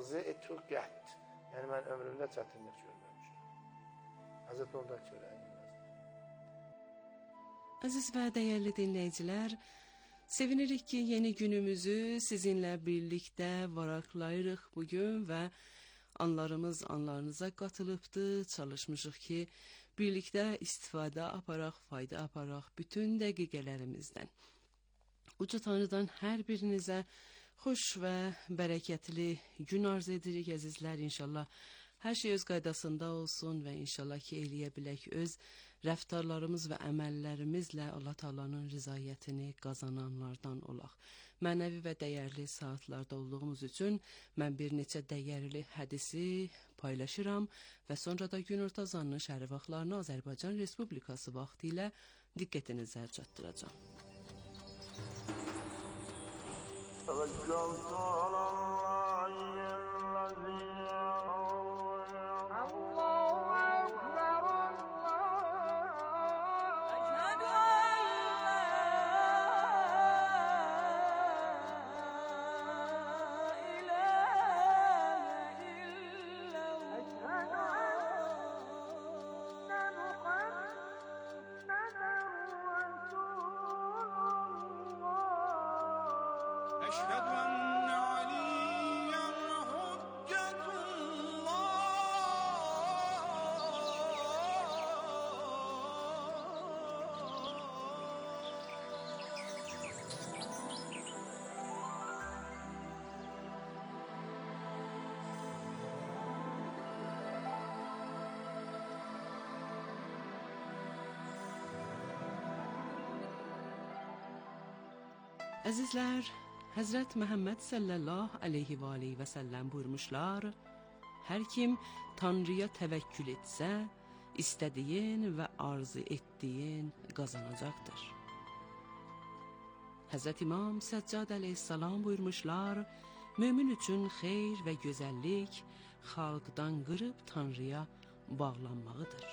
arzitu qət. Yəni mən ömrümdə çətinlik görməmişəm. Həzrət ondan çörəyi bilməzdim. Əziz və dəyərli dinləyicilər, sevinirik ki, yeni günümüzü sizinlə birlikdə varaqlayırıq bugün və anlarınıza qatılıbdır. Çalışmışıq ki, birlikdə istifadə aparaq, fayda aparaq bütün dəqiqələrimizdən. Uca Tanrıdan hər birinizə xoş və bərəkətli gün arz edirik əzizlər. İnşallah hər şey öz qaydasında olsun və inşallah ki, eləyə bilək öz rəftarlarımız və əməllərimizlə Allah Taala'nın rızayətini qazananlardan olaq. Mənəvi və dəyərli saatlarda olduğumuz üçün mən bir neçə dəyərli hədisi paylaşıram və sonra da günorta azanının şərif vaxtlarını Azərbaycan Respublikası vaxtı ilə diqqətinizə çatdıracağam. توكلت على الله الذي الله أكبر أشهد أن لا إله إلا الله أشهد أن عليا حجة Əzizlər, Həzrət Məhəmməd sallallahu aleyhi və aleyhi və səlləm buyurmuşlar, hər kim Tanrıya təvəkkül etsə, istədiyin və arzu etdiyin qazanacaqdır. Həzrət İmam Səccad əleyhissalam buyurmuşlar, mömin üçün xeyr və gözəllik xalqdan qırıb Tanrıya bağlanmağıdır.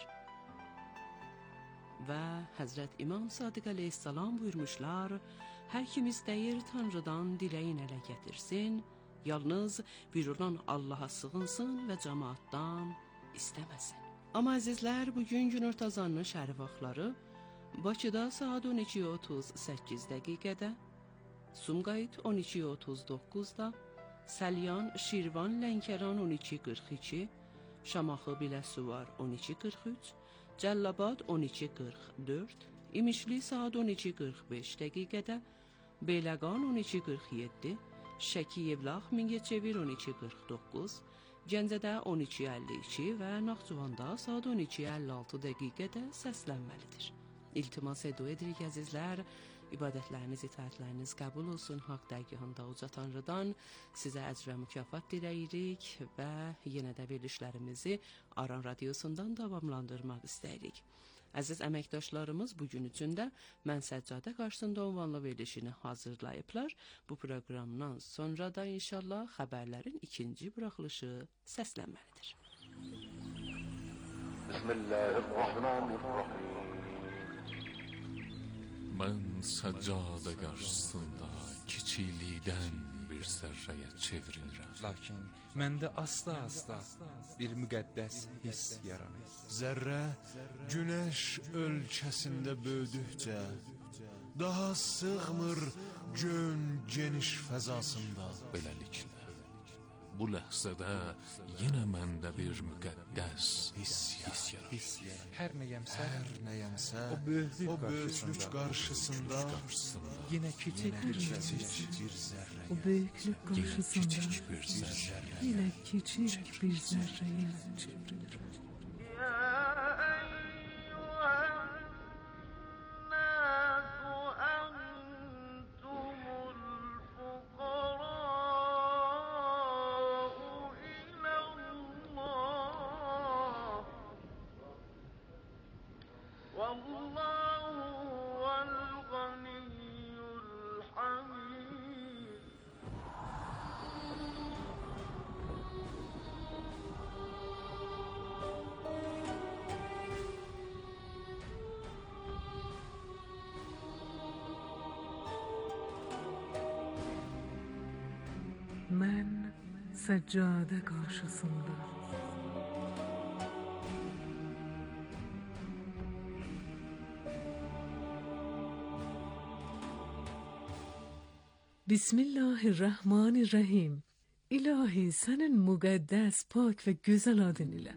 Və Həzrət İmam Sadiq əleyhissalam buyurmuşlar, hər kim istəyir Tanrıdan diləyin ələ gətirsin, yalnız bir olan Allaha sığınsın və cəmaatdan istəməsin. Amma əzizlər, bugün günorta azanının şərif vaxtları Bakıda saat 12:38 dəqiqədə, Sumqayıt 12:39-da, Səlyan, Şirvan, Lənkəran 12:42, Şamaxı, Biləsuvar 12:43, Cəllabad 12:44, İmişli saat 12:45 dəqiqədə, Beyləqan 12:47, Şəki, Yevlax, Mingəçevir 12:49, Gəncədə 12:52 və Naxçıvanda saat 12:56 dəqiqədə səslənməlidir. İltimas edirik əzizlər, ibadətləriniz, itaətləriniz qəbul olsun. Haqq dərgahında uca Tanrıdan sizə əcr və mükafat diləyirik və yenə də verilişlərimizi Aran Radiosundan davamlandırmaq istəyirik. Əziz əməkdaşlarımız bugün üçün də Mən Səccadə qarşısında ünvanlı verilişini hazırlayıblar. Bu proqramdan sonra da inşallah xəbərlərin ikinci buraxılışı səslənməlidir. Bismillahirrahmanirrahim. Mən Səccadə qarşısında kiçiklikdən bir zərrəyə çevrilirəm. Lakin məndə asta-asta bir müqəddəs hiss yaranır. Zərrə günəş ölkəsində böyüdükcə daha sığmır gön geniş fəzasında. Beləliklə, bu ləhzədə yenə məndə bir müqəddəs hiss yaranır. Hər nəyəmsə, o böyüklük qarşısında yenə kiçik bir zərrə. O böyüklük qarşısında yenə kiçik bir zərrəyə çevrilir. seccade karşısında. Bismillahirrahmanirrahim. İlahi senin mukaddes, pak ve güzel adın ile.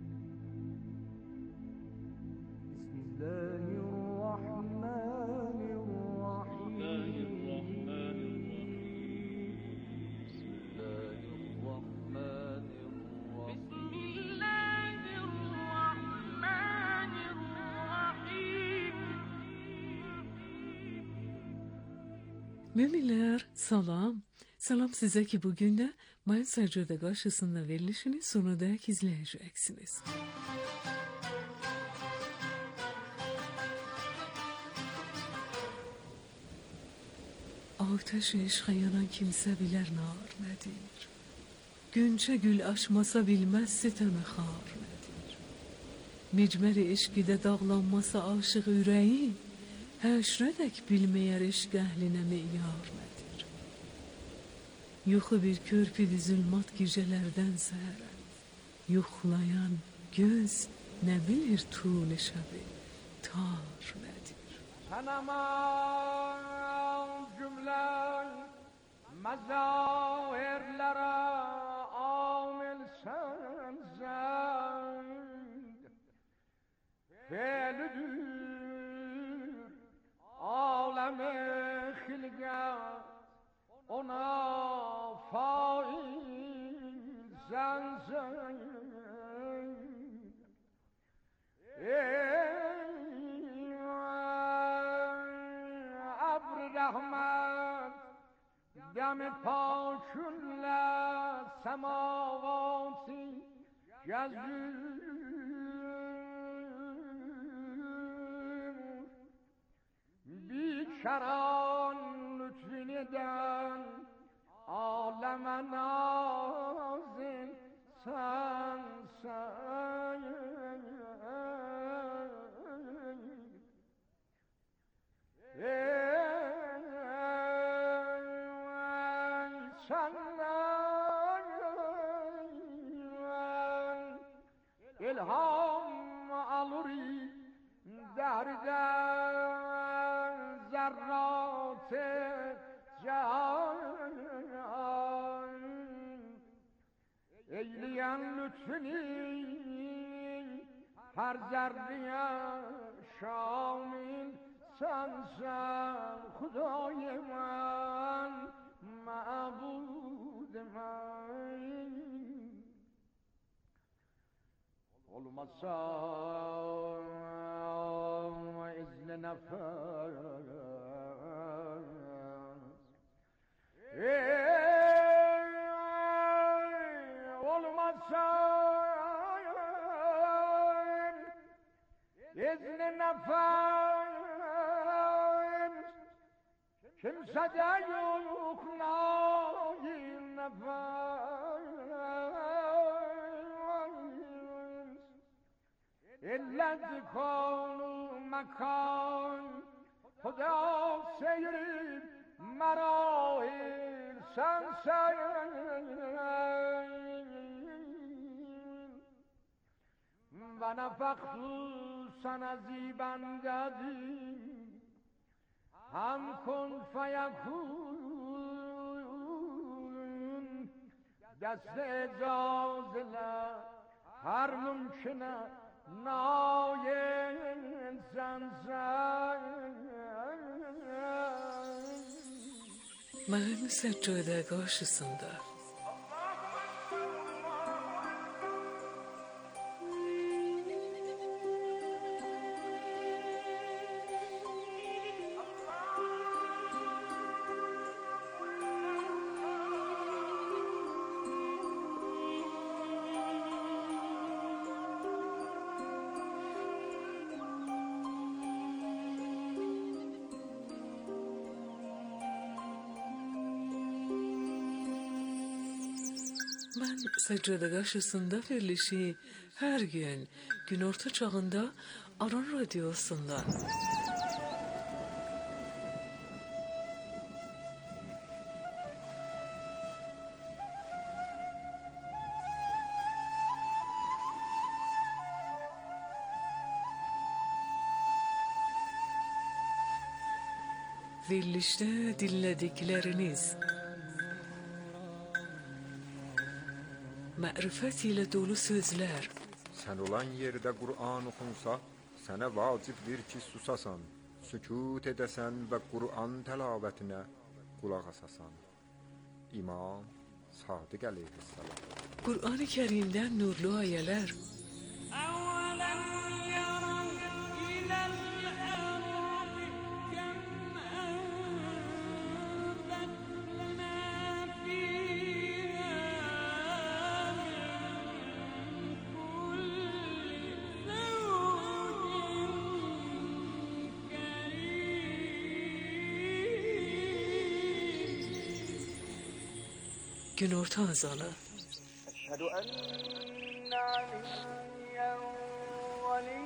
Müminler salam. Salam size ki bugün de Mayın Seccade karşısında verilişini sonuna dek izleyeceksiniz. Ateş eşqa yanan kimse biler nar nedir? Günçe gül açmasa bilmez sitemi xar nedir? Micmeri eşqide dağlanmasa aşık yüreği, həşrədək bilməyər eşq əhlinə meyar nədir? Yuxu bir körpüdü zülmat gecələrdən səhərə, yuxlayan göz nə bilir tul şəbi, tar nədir? Tanımam cümlen mezahirlere amil sensen Felüdür alem-i hilgat ona fail sensen Abr rahmet dem-i pakünle semavati gezür Biçaran lütfüneden aleme nazil sen İlham aluri derden zerrat-ı can Eyleyen lütfünü her zerreye şamil sensen Hudâ-i men, ma'bud-i men Olmasa izni nefes Olmasa izni nefes kimsede yok nail nefes İllet konu mekan Huda seyrib merahil sensen Ve nefektu sana zibendedi Hem kun feyekun Dest icaz ile her mümküne nail sensen Mayın Seccade karşısında. Ben Seccade karşısında verilişi her gün günorta çağında Aran Radyosu'nda. Verilişte dinledikleriniz marifet ile dolu sözler, Sen olan yerde Kur'an okunsa, sana vacibdir ki susasan, sükut edesen ve Kur'an telavetine kulak asasan. İmam Sadık Aleyhisselam. Kur'an-ı Kerim'den nurlu ayeler, gün orta azalı, أشهد أن عليا ولي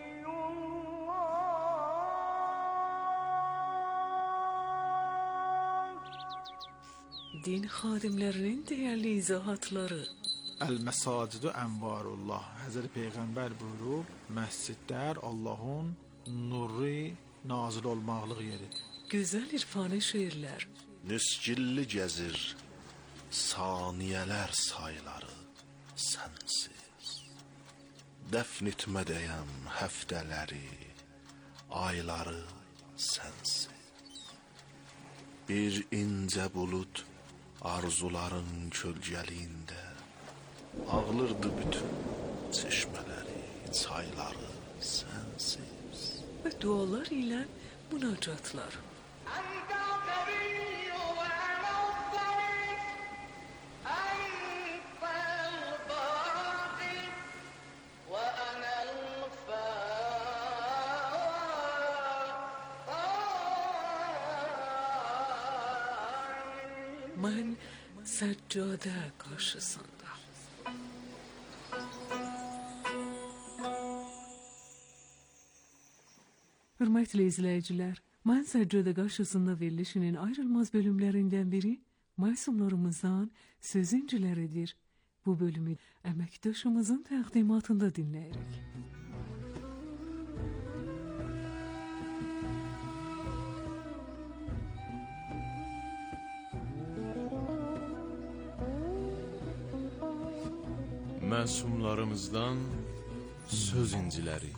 الله din xadimlərinin değerli izahatları, El-Mesacidu Envarullah. Hazreti Peygamber buyurur, mescidler Allah'ın nuru nazil olmaqlıq yeridir. güzel irfani şiirler, Niscilli gəzir saniyələr sayları sənsiz. Dəfn etmədəyəm həftələri, ayları sənsiz. Bir incə bulud arzuların kölgəliyində ağlırdı bütün çeşmələri, çayları sənsiz. ve dualar ile münacatlar. أنت القوي وأنا الضعيف أنت الباقي وأنا الفاقي Ben seccade karşısında. Hürmetli izleyiciler, Ben Seccade karşısında verilişinin ayrılmaz bölümlerinden biri Maysumlarımızdan Sözüncüleridir. Bu bölümü emektaşımızın təqdimatında dinleyerek. Məsumlarımızdan söz inciləri.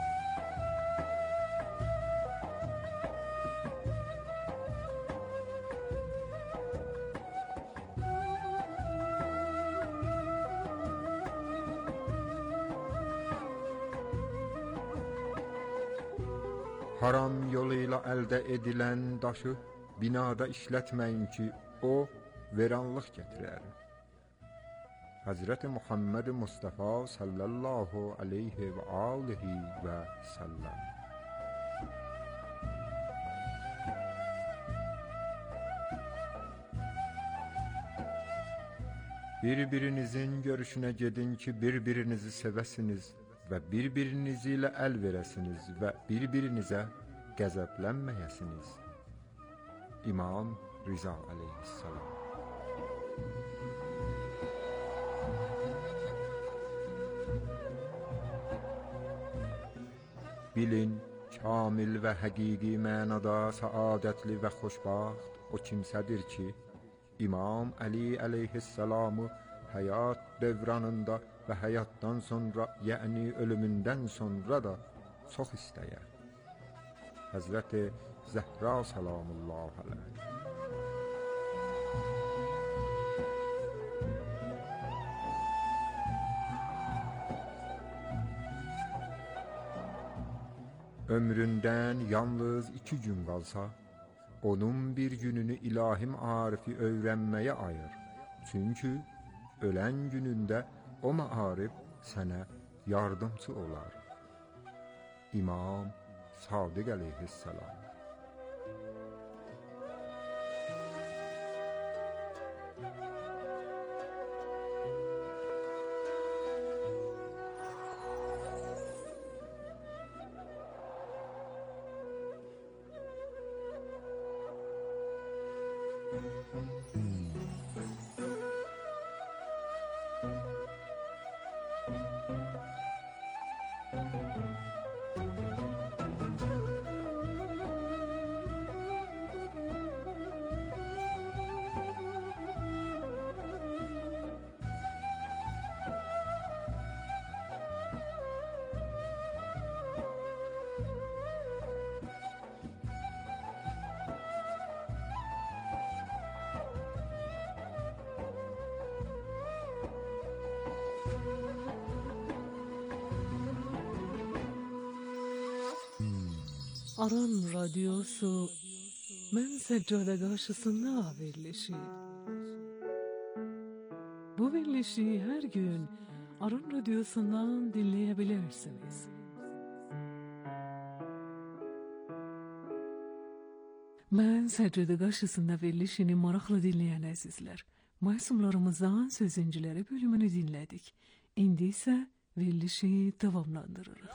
Haram yoluyla əldə edilən daşı binada işlətməyin ki, o veranlıq gətirər. Hazreti Muhammed Mustafa sallallahu aleyhi ve alihi ve sellem. Birbirinizin görüşüne gedin ki birbirinizi sevesiniz ve birbirinizi ile el veresiniz ve birbirinize qəzəblənməyəsiniz. İmam Rıza aleyhisselam. Bilin, kamil və həqiqi mənada səadətli və xoşbaxt o kimsədir ki, İmam Əli əleyhisselamı həyat dövranında və həyatdan sonra, yəni ölümündən sonra da çox istəyər. Həzrəti Zəhra salamullah aleyh. Ömründən yalnız 2 gün qalsa, onun bir gününü ilahim arifi öyrənməyə ayır. Çünki ölən günündə o maarif sənə yardımcı olar. İmam Sadık aleyhisselam. Aran Radyosu Mən Səccade qarşısında verilişi. Bu verilişi her gün Aran Radyosu'ndan dinleyebilirsiniz. Mən Səccade qarşısında verilişini maraqla dinleyen əzizlər, məsumlarımızdan sözüncüləri bölümünü dinlədik. İndi isə verilişi davamlandırırıq.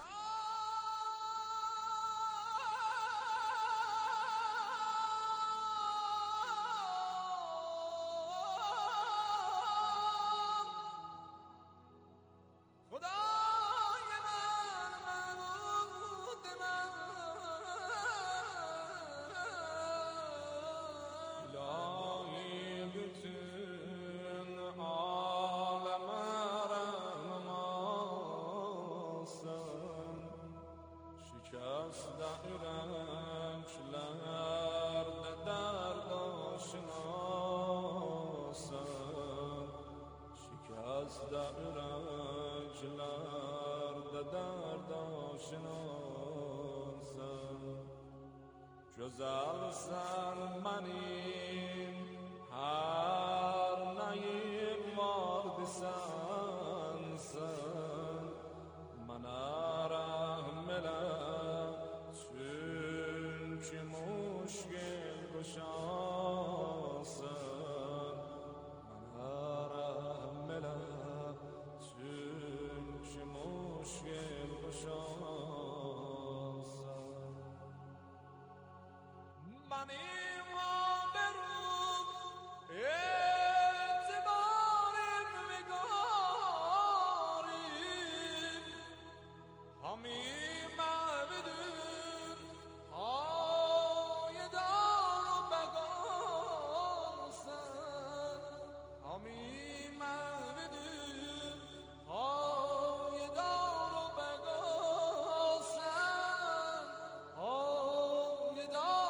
Güzelsen benim her neyim vardı sensin. Bana rahmet eyle çünkü müşkil kuşansın. Bana rahmet eyle çünkü müşkil kuşansın. Benim haberim etibarım ve garip Hamim abidim ayedar begansın Hamim abidim ayedar begansın ayedar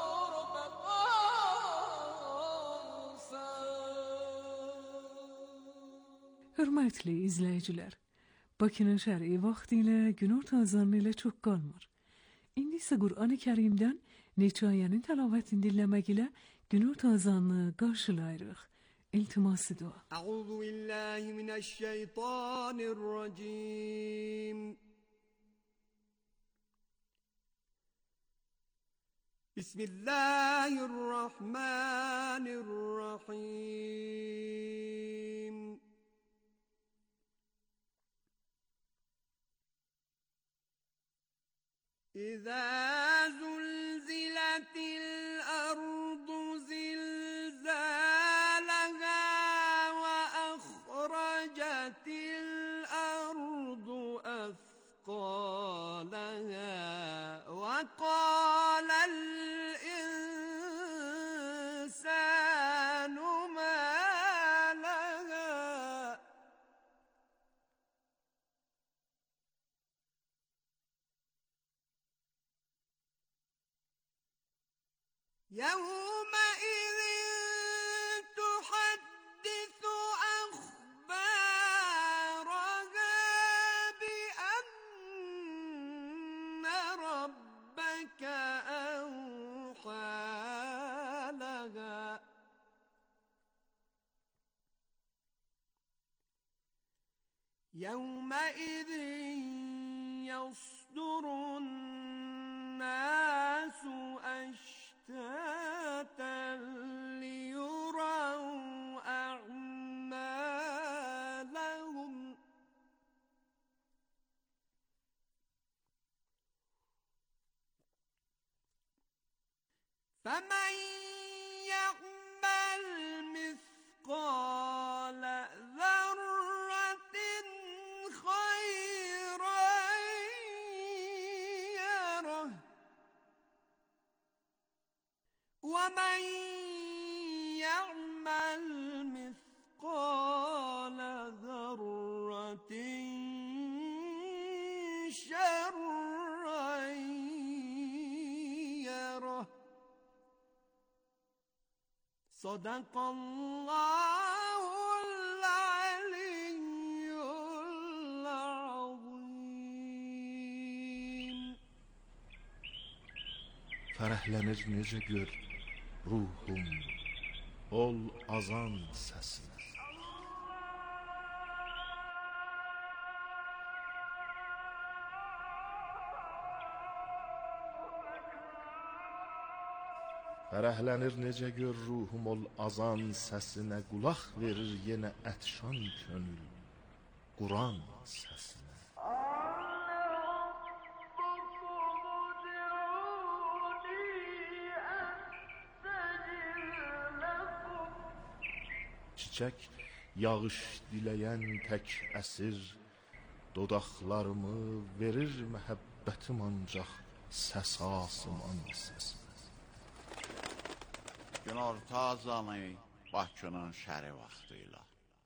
Hörmətli izləyicilər, Bakının şəri vaxtı ilə günorta azanı ilə çox qalmır. İndi isə Qur'an-ı Kərimdən neçə ayənin təlavətini dinləmək ilə günorta azanını qarşılayırıq. İltiması dua. Əuzu billahi minəşşeytanirracim. Bismillahirrahmanirrahim. إذا زلزلت الأرض زلزالها وأخرجت الأرض أثقالها وقال الإنسان ما لها يومئذ تحدث أخبارها بأن ربك أوحى لها يومئذ يصدر الناس أشتاتا ليروا أعمالهم فمن يعمل مثقال ذرة خيرا يره ومن يعمل مثقال ذرة شرا يره صدق الله العلي العظيم. fərəhlənir necə gör ruhum, ol azan səsinə. Fərəhlənir necə gör ruhum, ol azan səsinə, qulaq verir yenə ətşan könül Quran səsinə. Çiçək yağış diləyən tək əsir, dodaqlarımı verir məhəbbətim ancaq səs asıman səsinə. Günorta azanı Bakının şəri vaxtıyla.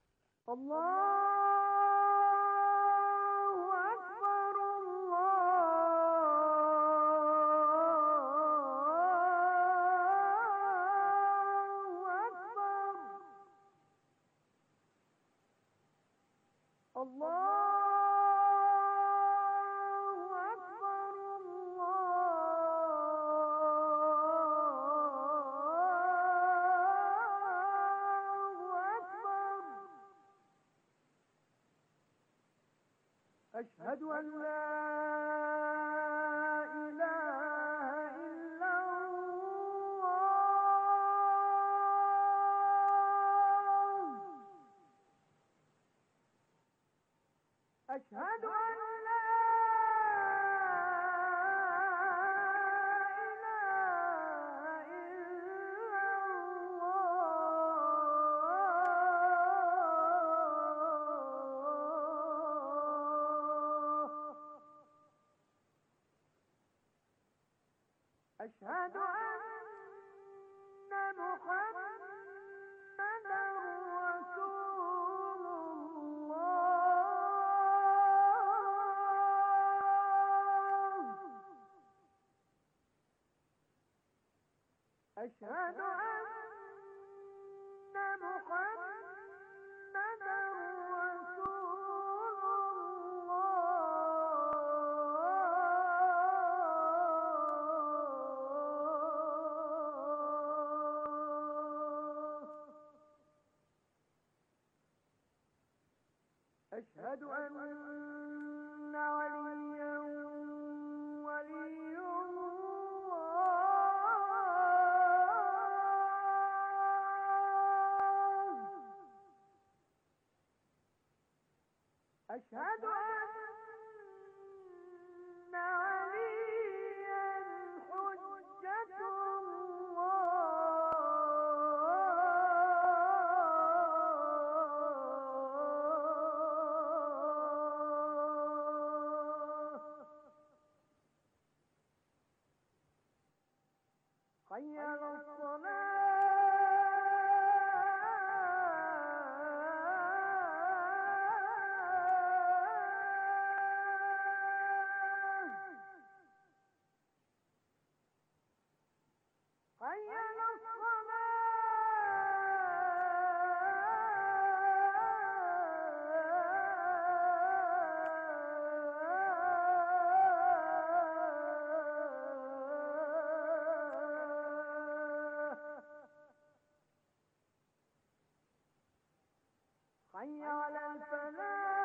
Allahu Ekber, Allahu Ekber. Allahu Ekber, Allahu Ekber. أشهد أن لا إله إلا الله. أشهد أن لا إله إلا الله. أشهد أن محمدا رسول الله. أشهد أن محمدا رسول الله. أشهد أن عليا ولي الله. أشهد أن عليا حجة الله. حي على الصلاة. حي على الصلاة. حي على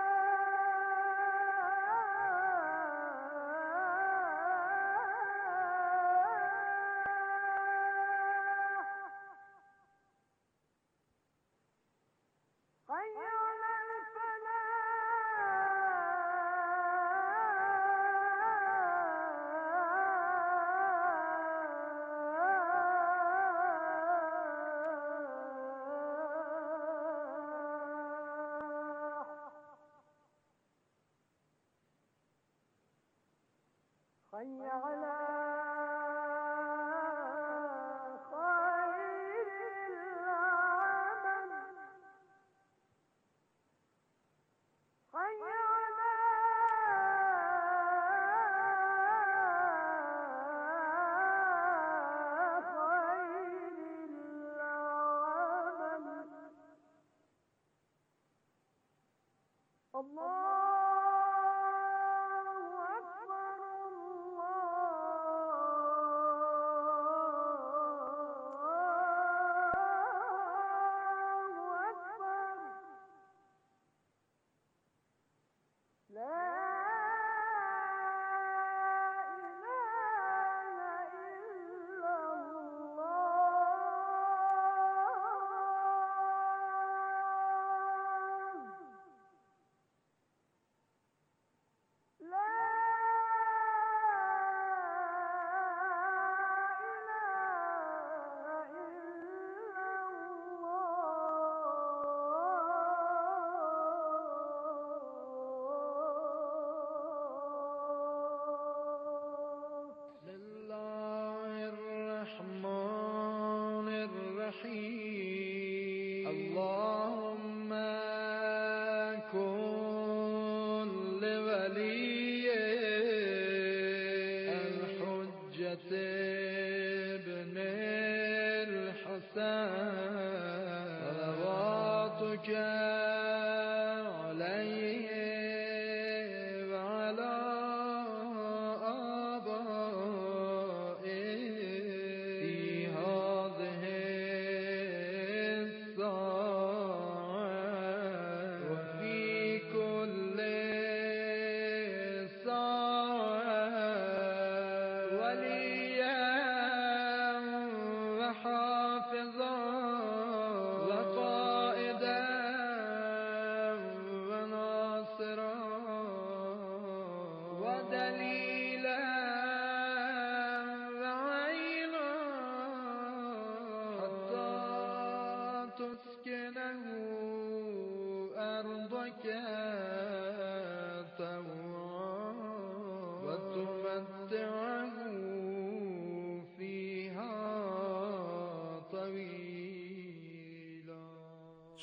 الفلاح. حي على الفلاح. حي على خير العمل. حي على خير العمل. الله أكبر، الله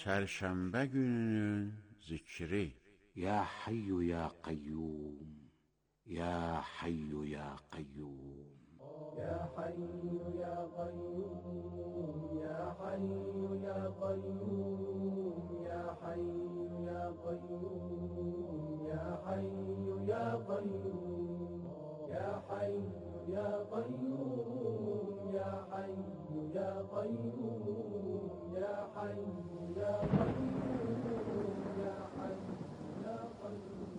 Çərşənbə gününün zikri. Ya Hayyu ya Qayyum, Ya Hayyu ya Qayyum. Ya Hayyu ya Qayyum, Ya Hayyu ya Qayyum, Ya Hayyu ya Qayyum, Ya Hayyu ya Qayyum, Ya Hayyu ya Qayyum, Ya Hayyu ya Qayyum, Ya Hayyu ya Qayyum, Ya Hayyu ya Qayyum.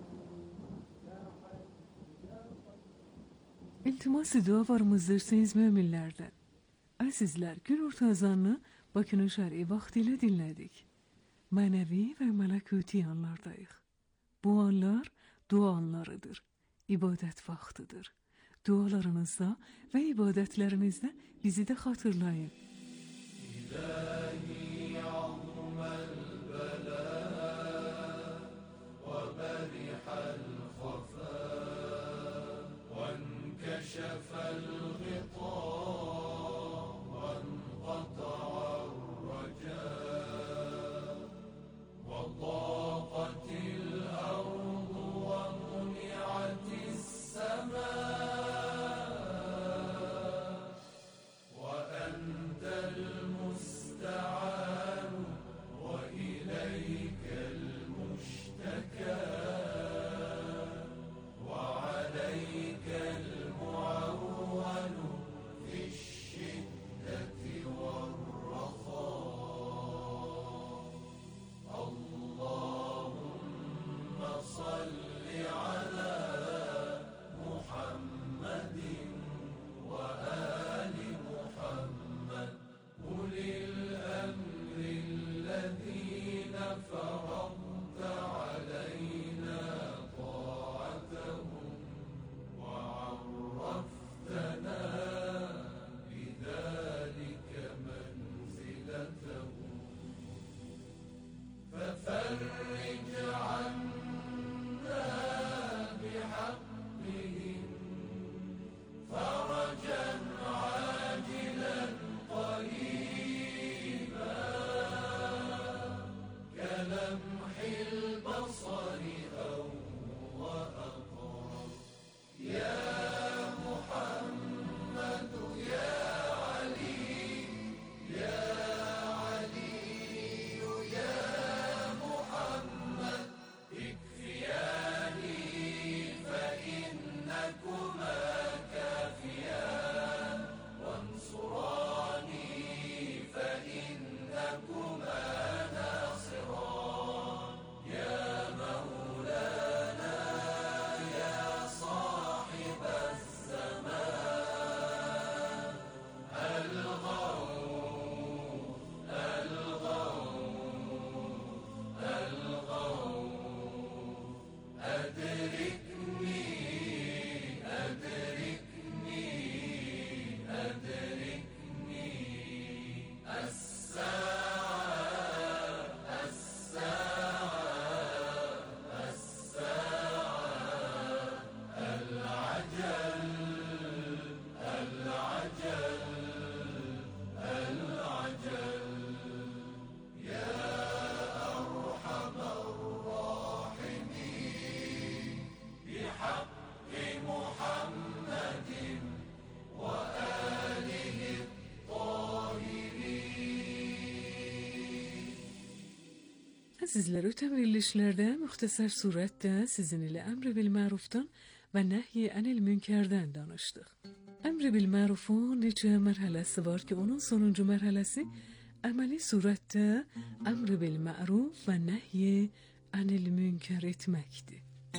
İltimas dualarımızdırsanız müminlerden. Azizler, gün orta azanını Bakı'nın şer'i vaktiyle dinledik. Manevi ve melekuti anlardayıq. Bu anlar dua anlarıdır. İbadet vaktidir. Dualarınızda ve ibadetlerinizde bizi de hatırlayın. İlahi azmel bela ve berihal khafa ve enkešefel gıta ve enqata'ar raca ve daqatil ardu ve muni'atis sema وأنت المستعان وإليك المشتكى وعليك المعول في الشدة والرخاء اللهم صل على محمد وآل محمد أولي الأمر الذين فرضت علينا طاعتهم وعرفتنا بذلك منزلتهم ففرج عنا بحقهم فرجا عاجلا قريبا كلمح البصر أو وأقرب يا محمد يا علي يا علي يا محمد اكفياني فإنكما كافيان وانصراني فإنكما ناصران يا مولانا يا صاحب الزمان الغوث الغوث الغوث أدركني أدركني أدركني الساعة الساعة الساعة العجل العجل العجل يا أرحم الراحمين بحق محمد وآله الطاهرين. Azizler, ötən verilişlərdə müxtəsər surətdə sizin ilə əmr bil mərufdan və nəhy anil münkərdən danışdıq. Əmr bil mərufun neçə mərhələsi var ki, onun sonuncu mərhələsi əməli surətdə əmr bil məruf və nəhy anil münkər etməkdir.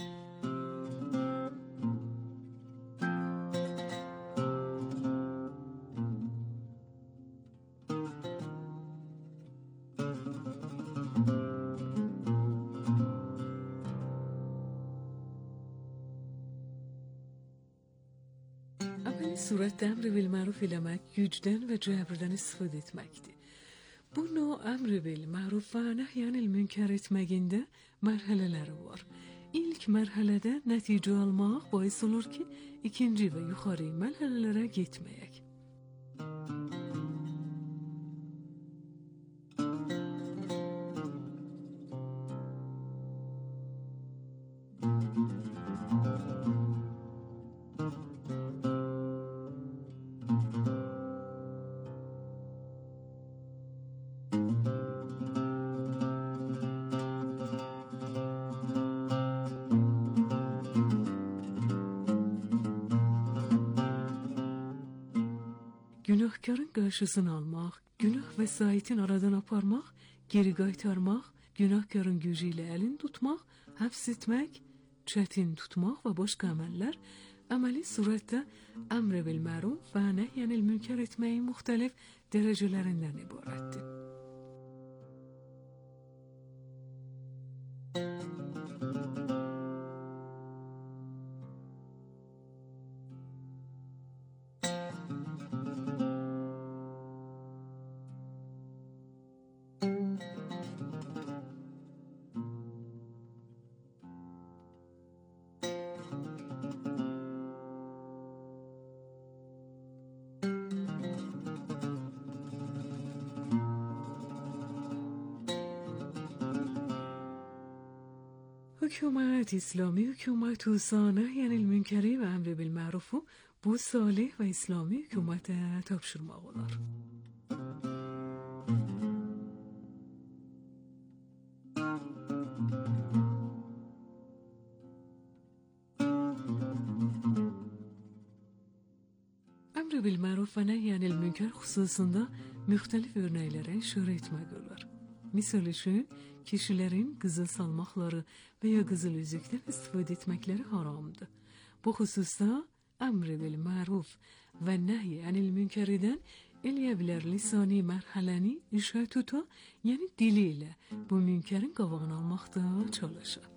Əməli surətdə əmr bil məruf eləmək gücdən və cəbrdən istifadə etməkdir. Bu növ əmr bil məruf və nəhy anil münkər etməyində mərhələləri var. İlk mərhələdə nəticə almaq bais olur ki, ikinci və yuxarı mərhələlərə getməyək. günahkarın qarşısını almaq, günah vəsaitin aradan aparmaq, geri qaytarmaq, günahkarın gücü ilə əlin tutmaq, həbs etmək, çətin tutmaq və başqa əməllər əməli surətdə əmr bil məruf və nəhyənil münkər etməyin müxtəlif dərəcələrindən ibarətdir. Hükümet, İslami hükümet Hüsane yani münkeri ve emri bil marufu bu salih ve İslami hükümete tapşırmaq olar. Emri bil maruf ve nehyanil münker hususunda müxtəlif örnəklərə işarə etmək olar. Misal üçün, kişilərin qızıl salmaqları və ya qızıl üzükdən istifadə etməkləri haramdır. Bu xüsusda əmr bil məruf və nəhy anil münkəridən eləyə bilər lisani mərhələni işə tuta, yəni dili ilə bu münkərin qabağını almaqda çalışır.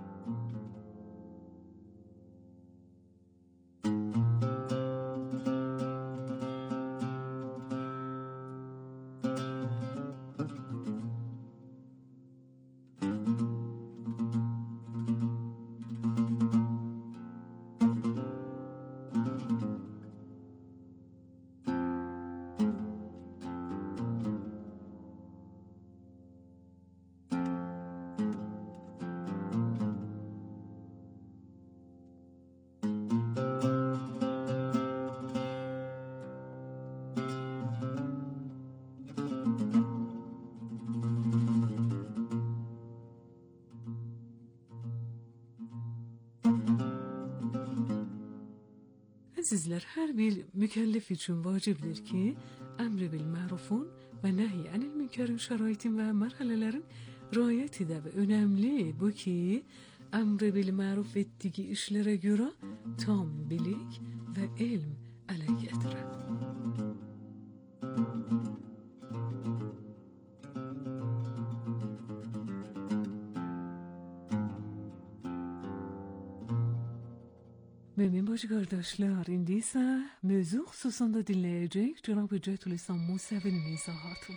Əzizlər, hər bir mükəlləf üçün vacibdir ki, əmr bil mərufun və nəhy anil münkərin şəraitin və mərhələlərin riayət edə və önəmli bu ki, əmr bil məruf etdiyi işlərə görə tam bilik və elm ələ gətirə. Mümin başı kardeşler, indi ise mövzu hususunda dinleyecek Cenab-ı Cetül-İslam Musevi'nin izahatı.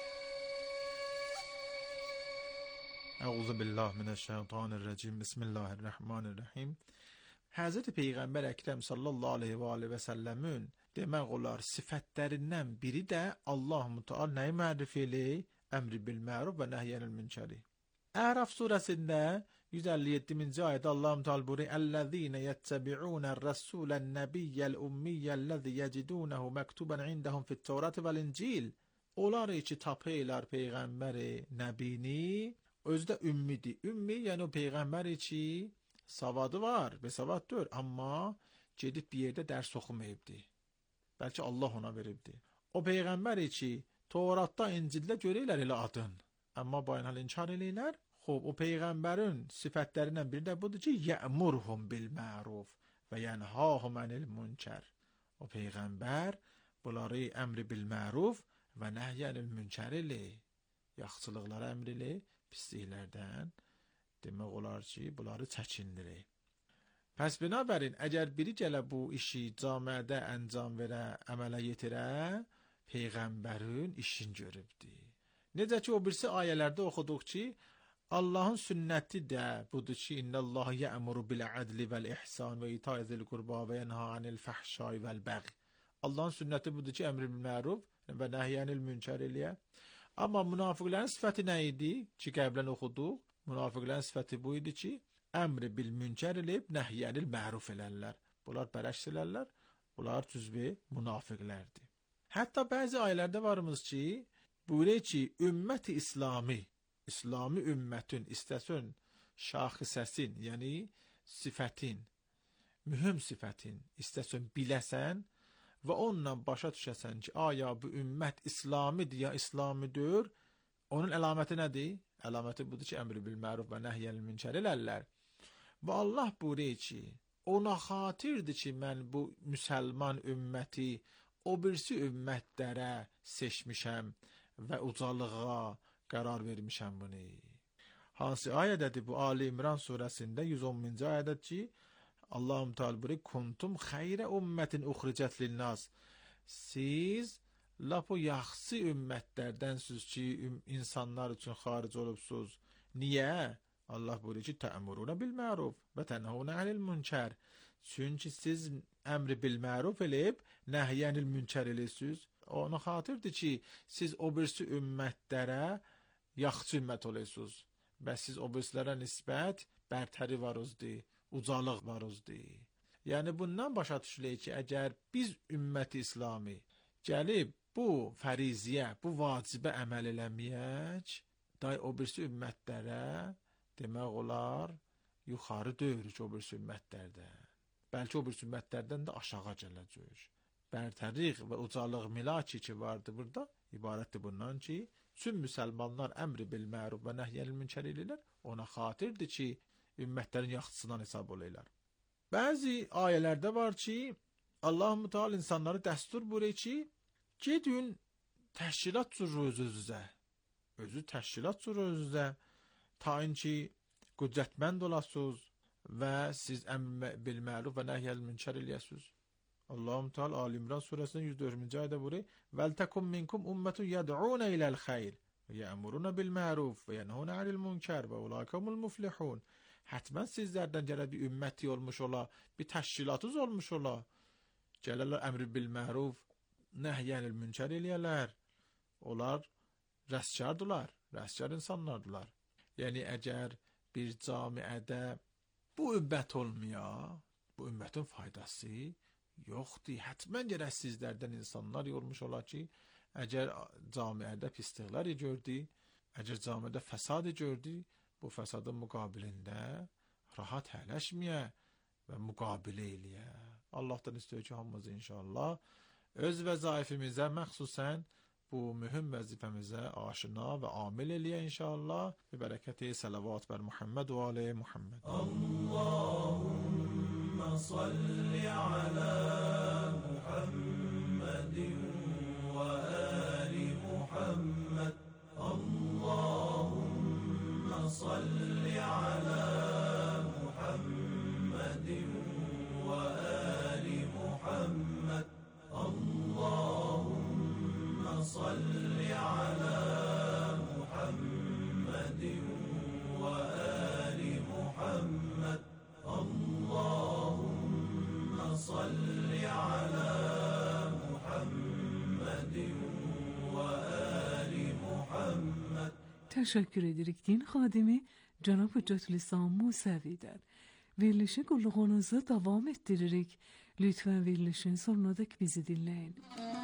Euzubillahimineşşeytanirracim. Bismillahirrahmanirrahim. Hazreti Peygamber Ekrem sallallahu aleyhi ve aleyhi ve sellemin demək olar sifətlərindən biri də Allah Müteala nəyi mərif eləyir? Əmri bil məruf və nəhyənil münkəri. Əraf surəsində 157-ci ayədə Allah Teala buyuruyor: "Ellezine yettebi'une'r-rasulen nebiyyel-ummiyellezî yecidûnehu mektuben indahum fit-Tevrat ve'l-İncil." Onlar ki tapırlar peyğəmbəri, nəbini, özü də ümmidir. Ümmi yəni o peyğəmbəri ki savadı var, besavaddır, amma gedib bir yerdə dərs oxumayıbdı. Bəlkə Allah ona veribdi. O peyğəmbəri ki Tevratda, İncildə görürlər elə adın, amma baynhal inkar eləyirlər. Xo'p, o peyğəmbərin sifətlərindən biri də budur ki, ya'murhum bil ma'ruf və yanhahum anil munkar. O peyğəmbər bunları əmri bil ma'ruf və nəhyanil münkar eləyir. Yaxşılıqlara əmr eləyir, pisliklərdən demək olar ki, bunları çəkindirir. Pəs binabərin, əgər biri gələ bu işi camiədə əncam verə, əmələ yetirə, peyğəmbərin işin görübdür. Necə ki, o birisi ayələrdə oxuduq ki, Allahın sünnəti də budur ki, İnnəllaha yə'muru bil-ədli vəl-ihsan və ita'izil qurba və yənha anil fəhşai vəl-bəğ. Allahın sünnəti budur ki, əmri bil-məruf və nəhyənil münkər eləyə. Amma münafiqlərin sifəti nə idi ki, qəblən oxuduq? Münafiqlərin sifəti bu idi ki, əmri bil-münkər eləyib nəhyənil məruf elərlər. Bunlar bərəks elərlər, bunlar cüzvi münafiqlərdir. Hətta bəzi ayələrdə varımız ki, buyuruyor ki, ümməti İslami, İslami ümmətin istəsən şaxisəsin, yəni sifətin, mühüm sifətin istəsən biləsən və onunla başa düşəsən ki, aya bu ümmət İslamidir ya İslami deyil, onun əlaməti nədir? Əlaməti budur ki, əmr bil məruf və nəhyənil münkər elərlər. Və Allah buyuruyor ki, ona xatirdir ki, mən bu müsəlman ümməti o birisi ümmətlərə seçmişəm və ucalığa qərar vermişəm bunu. Hansı ayədədir bu? Ali İmran surəsində 110-cu ayədədir ki, Allahum Teala buyuruyor, kuntum xeyrə ümmətin uxricət linnas. Siz lap o yaxşı ümmətlərdənsiniz ki, insanlar üçün xaric olubsuz. Niyə? Allah buyuruyor ki, tə'muruna bil məruf və tənhavuna anil münkər. Çünki siz əmri bil məruf eləyib, nəhyənil münkər eləyirsiniz. Ona xatirdir ki, siz o birisi ümmətlərə yaxşı ümmət olursunuz. Və siz o birisilərə nisbət bərtəri varızdır, ucalıq varızdır. Yəni bundan başa düşülür ki, əgər biz ümməti İslami gəlib bu fəriziyə, bu vacibə əməl eləməyək, day o birisi ümmətlərə demək olar, yuxarı döyürük o birisi ümmətlərdən. Bəlkə o birisi ümmətlərdən də aşağı gələcək. Bərtəriq və ucalıq milaki ki vardır burada, ibarətdir bundan ki, tüm müsəlmanlar əmri bil məruf və nəhyənil münkər eləyirlər, ona xatirdir ki, ümmətlərin yaxşısından hesab olurlar. Bəzi ayələrdə var ki, Allah-u Teala insanları dəstur buyuruyor ki, gedin təşkilat qurun özünüzə. Özü təşkilat qurun özünüzə, tayin ki, qüdrətmənd olasınız və siz əmr bil məruf və nəhyənil münkər eləyəsiniz. Allah-u Teala Ali İmran surəsinin 104-cü ayədə buyuruyor: "Veltekum minkum ummetun yed'un ila'l xeyr ve ya'muruna bil ma'ruf ve yenhun 'anil munkar ve ulaikumul muflihun." Hətmən sizlərdən gələ bir ümməti olmuş ola, bir təşkilatınız olmuş ola. Gələrlər əmr bil ma'ruf, nəhyənil münkər eləyərlər. Onlar rəskardılar, rəskar insanlardılar. Yəni əgər bir camiədə bu ümmət olmaya, bu ümmətin faydası yoxdur. Hətmən gərək sizlərdən insanlar olmuş ola ki, əgər camiədə pisliklər gördü, əgər camiədə fəsad gördü, bu fəsadın müqabilində rahat hələşməyə və müqabilə eləyə. Allahdan istəyir ki, hamımız inşallah öz vəzaifimizə, məxsusən bu mühüm vəzifəmizə aşina və amil eləyə inşallah. Bi bərəkəti salavat bər Muhammed və ali Muhammed. Allahümme salli ala Muhammedin və ali Muhammed. Allahümme salli ala Muhammedin və ali Muhammed. Allahümme salli ala Muhammedin və ali Muhammed. Allahümme salli ala Muhammedin və ali Muhammed. Teşekkür ederek din xadimi Cenab-ı Hüccetülislam Musevi'den. Verilişi kulluğunuzu devam ettirerek lütfen verilişin sonuna dek bizi dinleyin.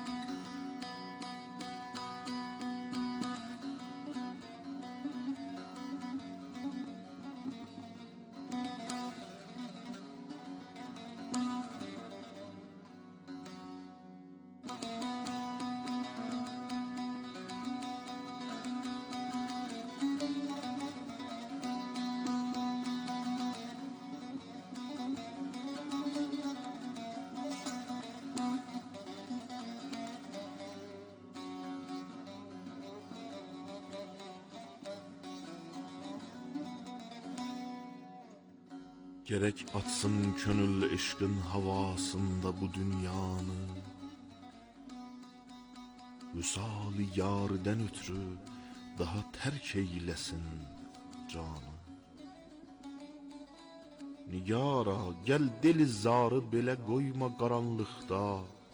Gerek atsın könül eşqin havasında bu dünyanı, vüsali yardən ötürü daha tərk eyləsin canı. Nigara, gəl deli zarı belə qoyma qaranlıqda,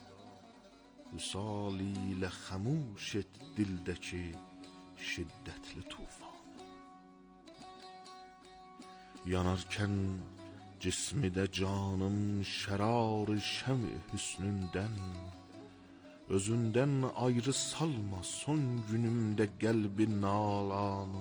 vüsali ilə xəmuş et dildəki şiddətli tufan. Yanarkən cismidə canım şərar-ı şəm-i hüsnündən, özündən ayrı salma son günümdə qəlbi nalanı.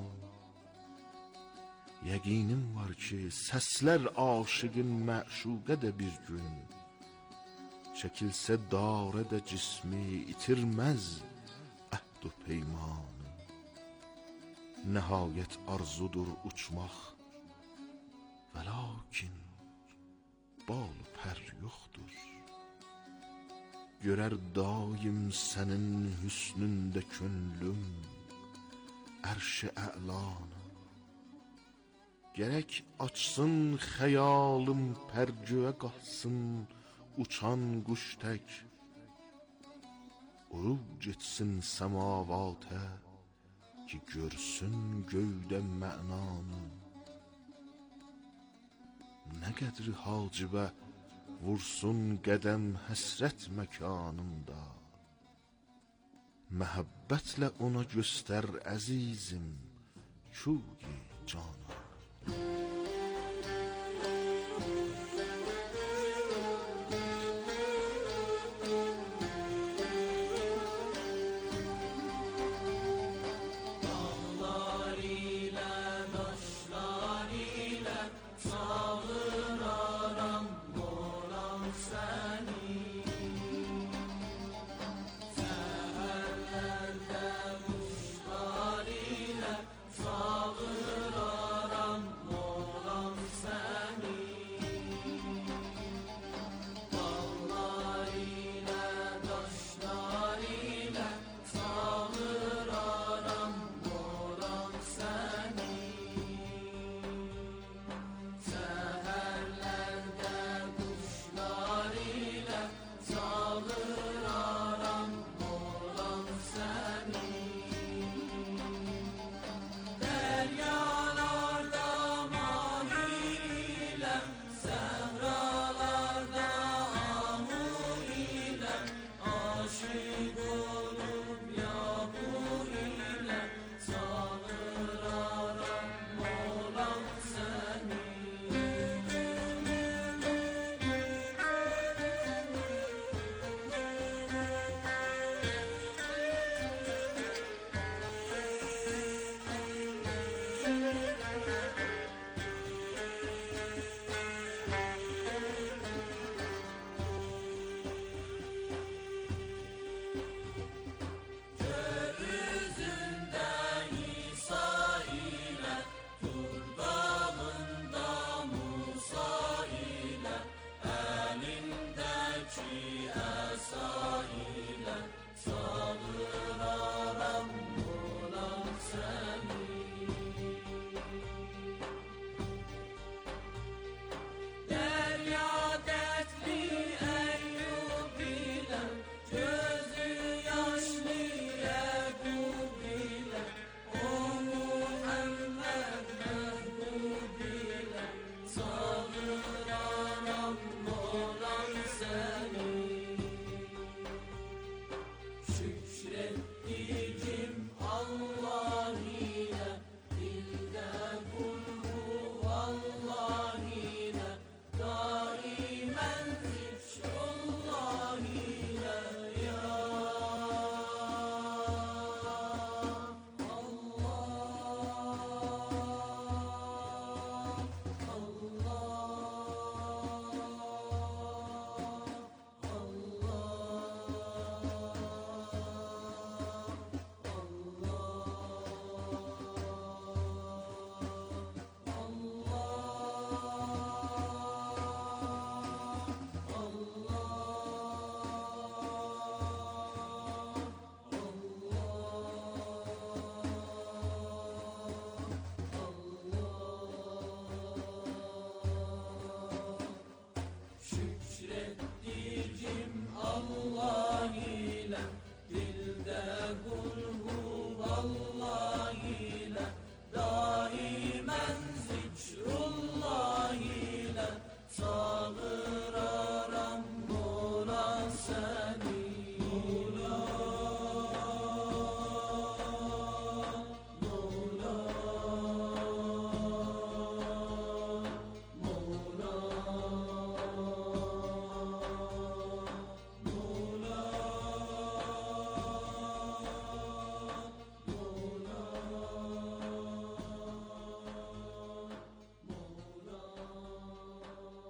Yəqinim var ki, səslər aşığın məşuqə də bir gün çekilse dare de cismi itirmez ahd u peymanı. Nihayet arzudur uçmak, ve lakin bal per yoktur. Görer daim senin hüsnünde könlüm erş-i a'lanı. Gerek açsın xəyalım pərgüyə qalsın uçan quş tək. Urub getsin səmavatə ki görsün göydə mənanı. Nə qədri hacibə vursun qədəm həsrət məkanımda. Məhəbbətlə ona göstər əzizim çuği cananı.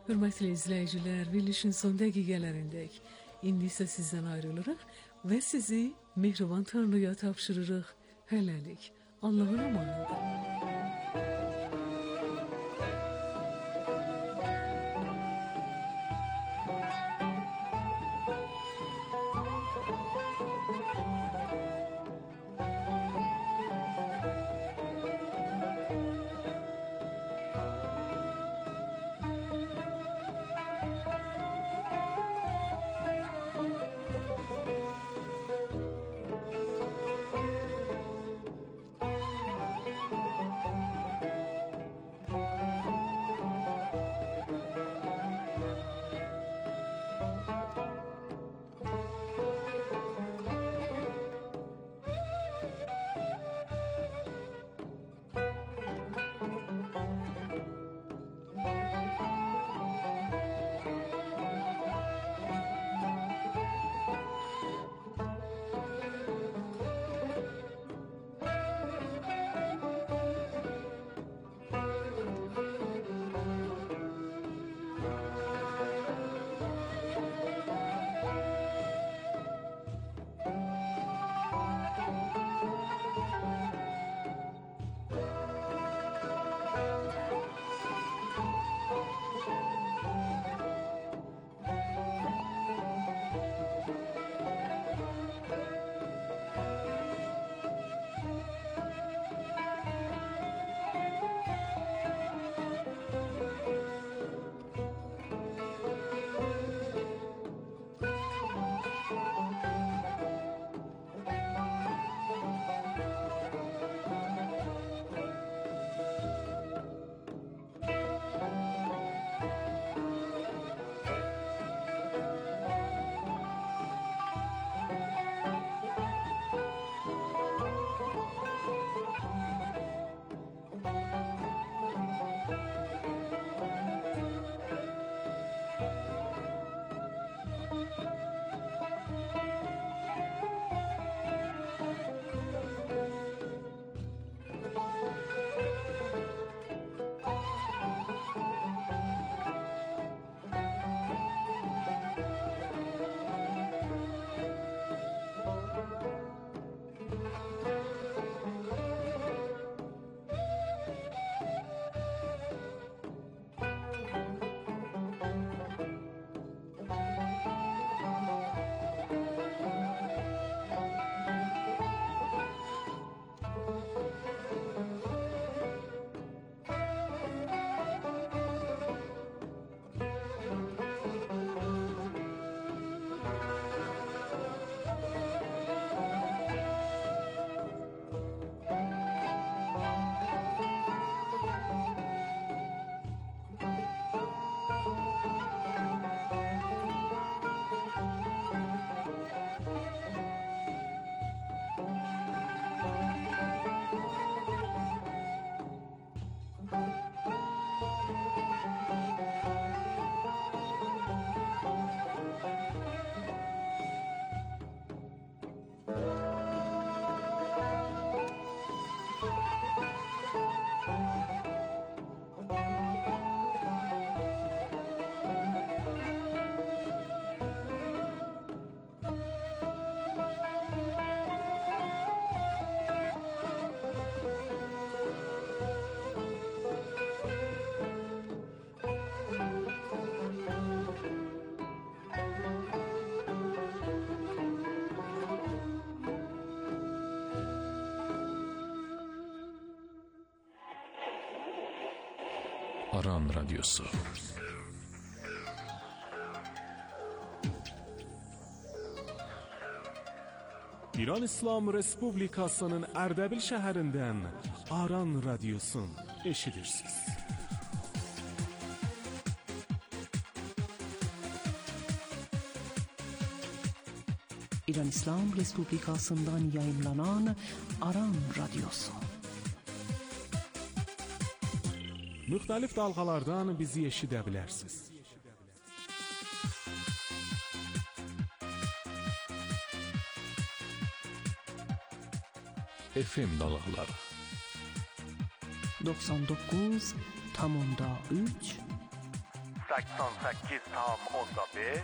Hörmətli izləyicilər, verilişin son dəqiqələrindəyik. İndi isə sizdən ayrılırıq və sizi Mehriban Tanrıya tapşırırıq. Hələlik. Allahın amanında. Aran Radyosu. İran İslam Respublikasının Ərdəbil şəhərindən Aran Radyosun eşidirsiniz. İran İslam Respublikasından yayınlanan Aran Radyosu. Müxtəlif dalğalardan bizi eşidə bilərsiniz. FM dalğaları 99.3 100.3 88,5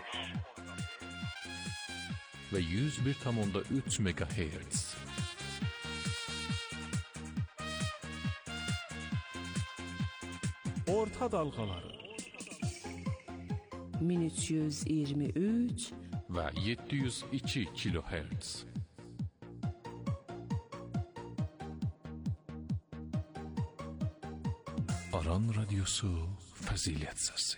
ve 101,3 MHz. Orta dalgaları 1323 ve 702 kHz. Aran Radyosu Fazilet Sesi.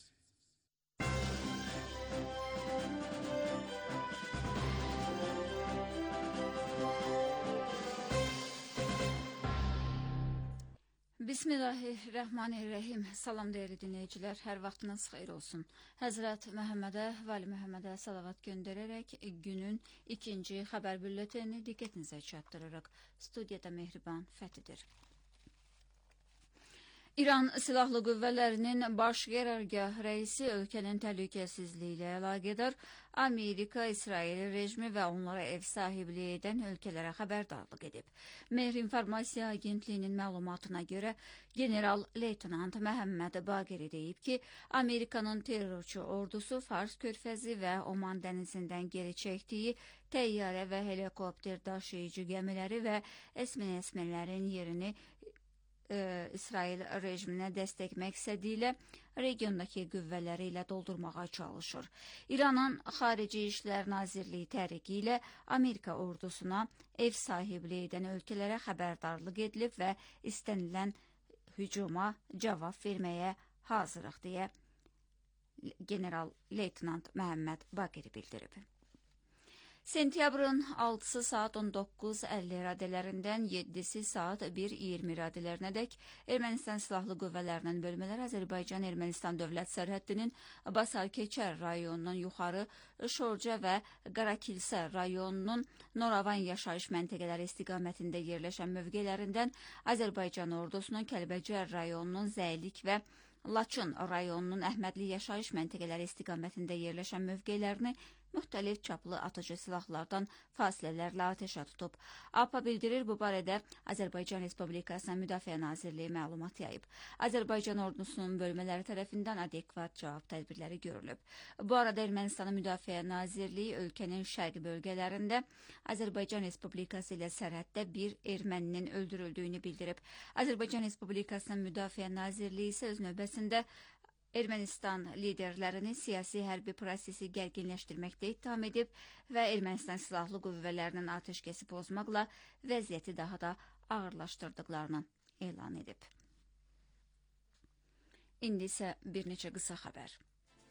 Bismillahirrahmanirrahim. Salam değerli dinleyiciler. Her vaxtınız xeyir olsun. Həzrət Məhəmmədə, Vəli Məhəmmədə salavat göndərərək günün ikinci xəbər bülletini diqqətinizə çatdırırıq. Studiyada Mehriban Fəthidir. İran Silahlı Qüvvələrinin baş qərargah rəisi ölkənin təhlükəsizliyi ilə əlaqədar Amerika-İsrail rejimi və onlara ev sahibliyi edən ölkələrə xəbərdarlıq edib. Mehr İnformasiya Agentliyinin məlumatına görə general-leytenant Məhəmməd Baqeri deyib ki, Amerikanın terrorçu ordusu Fars körfəzi və Oman dənizindən geri çəkdiyi təyyarə və helikopter daşıyıcı gəmiləri və esminlərin yerini İsrail rejiminə dəstək məqsədi ilə regiondakı qüvvələri ilə doldurmağa çalışır. İranın Xarici İşlər Nazirliyi təriqi ilə Amerika ordusuna ev sahibliyi edən ölkələrə xəbərdarlıq edilib və istənilən hücuma cavab verməyə hazırıq deyə general-leytenant Məhəmməd Baqeri bildirib. Sentyabrın 6-sı saat 19:50 radələrindən 7-si saat 1:20 radələrinədək Ermənistan Silahlı Qüvvələrinin bölmələri Azərbaycan-Ermənistan dövlət sərhəddinin Basar-Keçər rayonunun yuxarı Şorca və Qarakilsə rayonunun Noravan yaşayış məntəqələri istiqamətində yerləşən mövqelərindən Azərbaycan ordusunun Kəlbəcər rayonunun Zəylik və Laçın rayonunun Əhmədli yaşayış məntəqələri istiqamətində yerləşən mövqelərini müxtəlif çaplı atıcı silahlardan fasilələrlə atəşə tutub. APA bildirir, bu barədə Azərbaycan Respublikasının Müdafiə Nazirliyi məlumat yayıb. Azərbaycan ordusunun bölmələri tərəfindən adekvat cavab tədbirləri görülüb. Bu arada Ermənistanın Müdafiə Nazirliyi ölkənin şərq bölgələrində Azərbaycan Respublikası ilə sərhəddə bir erməninin öldürüldüyünü bildirib. Azərbaycan Respublikasının Müdafiə Nazirliyi isə öz növbəsində Ermənistan liderlərini siyasi hərbi prosesi gərginləşdirməkdə ittiham edib və Ermənistan Silahlı Qüvvələrinin atəşkəsi pozmaqla vəziyyəti daha da ağırlaşdırdıqlarını elan edib. İndi isə bir neçə qısa xəbər.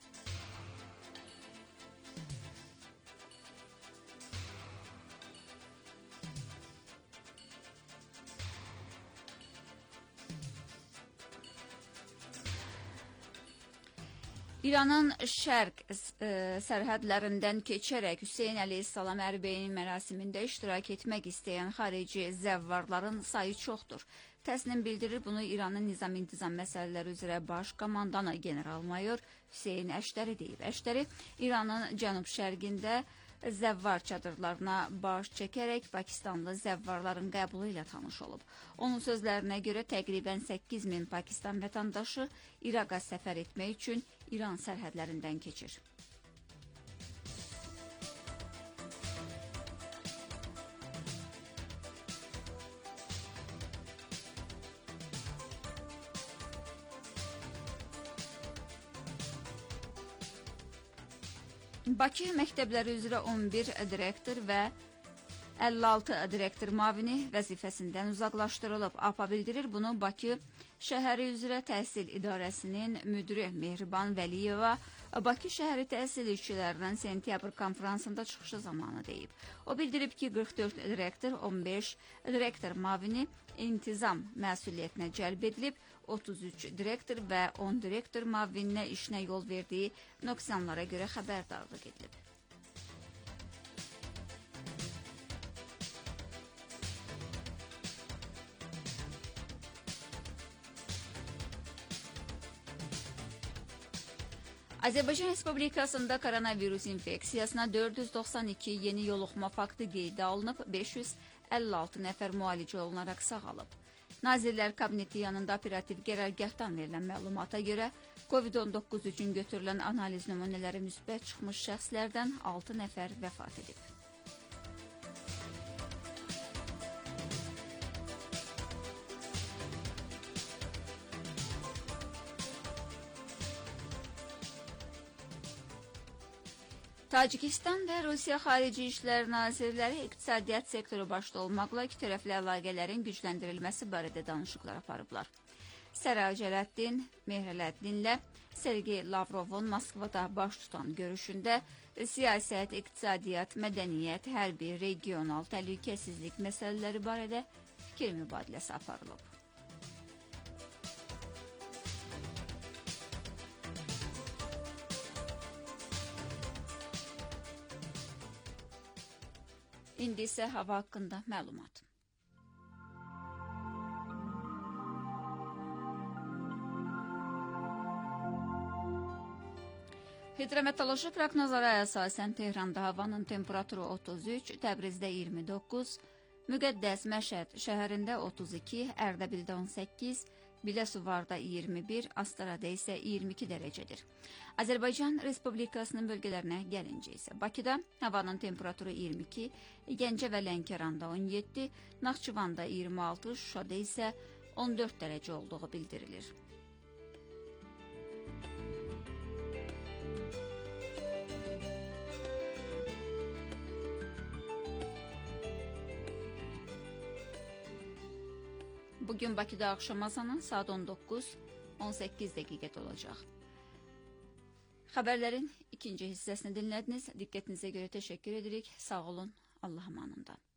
İranın şərq sərhədlərindən keçərək Hüseyn Əleyhissalam Ərbeyinin mərasimində iştirak etmək istəyən xarici zəvvarların sayı çoxdur. Təsnim bildirir, bunu İranın nizam-intizam məsələləri üzrə baş komandanı general-mayor Hüseyn Əştəri deyib. Əştəri İranın cənub-şərqində zəvvar çadırlarına baş çəkərək Pakistanlı zəvvarların qəbulu ilə tanış olub. Onun sözlərinə görə təqribən 8000 Pakistan vətəndaşı İraqa səfər etmək üçün İran sərhədlərindən keçir. Bakı məktəbləri üzrə 11 direktor və 56 direktor müavini vəzifəsindən uzaqlaşdırılıb. APA bildirir, bunu Bakı şəhəri üzrə təhsil idarəsinin müdiri Mehriban Vəliyeva Bakı şəhəri təhsil işçilərinin sentyabr konferansında çıxışı zamanı deyib. O bildirib ki, 44 direktor, 15 direktor müavini intizam məsuliyyətinə cəlb edilib, 33 direktor və 10 direktor müavininə işinə yol verdiyi nöqsanlara görə xəbərdarlıq edilib. Azərbaycan Respublikasında koronavirus infeksiyasına 492 yeni yoluxma faktı qeydə alınıb, 556 nəfər müalicə olunaraq sağalıb. Nazirlər Kabineti yanında operativ qərargahdan verilən məlumata görə COVID-19 üçün götürülən analiz nümunələri müsbət çıxmış şəxslərdən 6 nəfər vəfat edib. Tacikistan və Rusiya Xarici İşlər Nazirləri iqtisadiyyat sektoru başda olmaqla ikitərəfli əlaqələrin gücləndirilməsi barədə danışıqlar aparıblar. Səra Cələddin Mehrələddinlə Sergey Lavrovun Moskvada baş tutan görüşündə siyasət, iqtisadiyyat, mədəniyyət, hərbi, regional, təhlükəsizlik məsələləri barədə fikir mübadiləsi aparılıb. İndi isə hava haqqında məlumat. Hidrometeoroloji proqnozlara əsasən Tehranda havanın temperaturu 33, Təbrizdə 29, Müqəddəs Məşəd şəhərində 32, Ərdəbildə 18, Biləsuvarda 21, Astarada isə 22 dərəcədir. Azərbaycan Respublikasının bölgələrinə gəlincə isə Bakıda havanın temperaturu 22, Gəncə və Lənkəranda 17, Naxçıvanda 26, Şuşada isə 14 dərəcə olduğu bildirilir. Bugün Bakıda axşam azanı saat 19:18 dəqiqədə olacaq. Xəbərlərin ikinci hissəsini dinlədiniz. Diqqətinizə görə təşəkkür edirik. Sağ olun. Allah amanında.